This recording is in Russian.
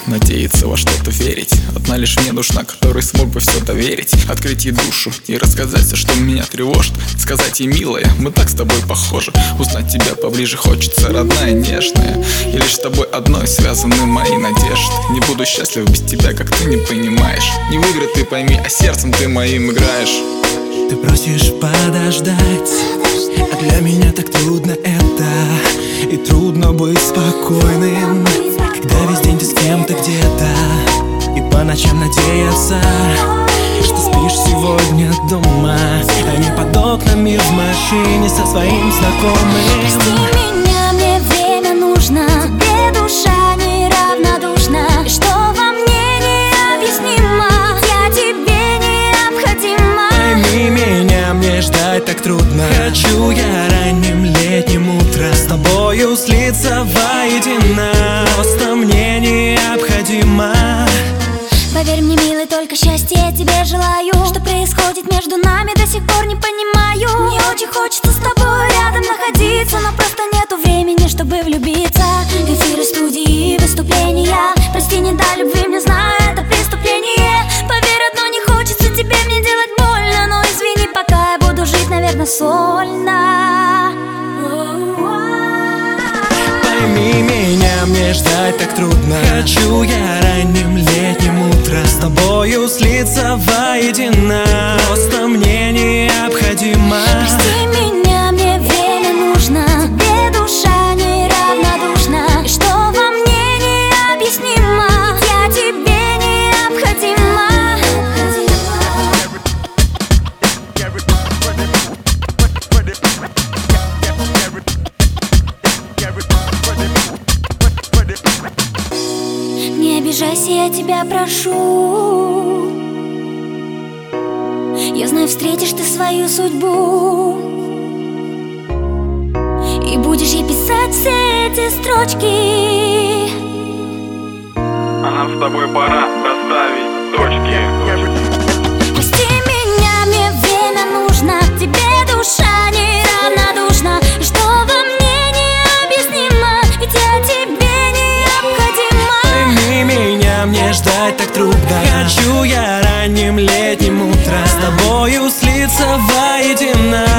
надеяться, во что-то верить. Одна лишь мне нужна, которой смог бы все доверить. Открыть ей душу и рассказать все, что меня тревожит. Сказать ей: милая, мы так с тобой похожи. Узнать тебя поближе хочется, родная, нежная. И лишь с тобой одной связаны мои надежды. Не буду счастлив без тебя, как ты не понимаешь. Не в игры ты пойми, а сердцем ты моим играешь. Ты просишь подождать, а для меня так трудно это. И трудно быть спокойным, когда весь день ты с кем-то где-то. И по ночам надеяться, что спишь сегодня дома, а не под окнами в машине со своим знакомым. Прости меня, мне время нужно. Тебе душа неравнодушна. И что во мне необъяснимо, я тебе необходима. Пойми меня, мне ждать так трудно. Хочу я ранним летним утром с тобою слиться воедино. Просто мне необходимо. Поверь мне, милый, только счастье я тебе желаю. Что происходит между нами, до сих пор не понимаю. Мне очень хочется с тобой рядом находиться, но просто нету времени, чтобы влюбиться. Эфиры, студии, выступления. Прости, не до любви, мне знаю, это преступление. Поверь, одно не хочется тебе мне делать больно. Но извини, пока я буду жить, наверное, сольно. Пойми меня, мне ждать так трудно. Хочу я ранним летним утром с тобою слиться воедино. Просто мне необходимо. Прости меня, мне время нужно. Тебе душа неравнодушна. И что во мне необъяснимо, я тебе необходима. Не обижайся, я тебя прошу. Я знаю, встретишь ты свою судьбу и будешь ей писать все эти строчки. А нам с тобой пора расставить точки. Прости меня, мне время нужно. Тебе душа неравнодушна. И что во мне необъяснимо, ведь я тебе необходима. Пойми меня, мне ждать так трудно. Хочу я ранним летним утром с тобою слиться воедино.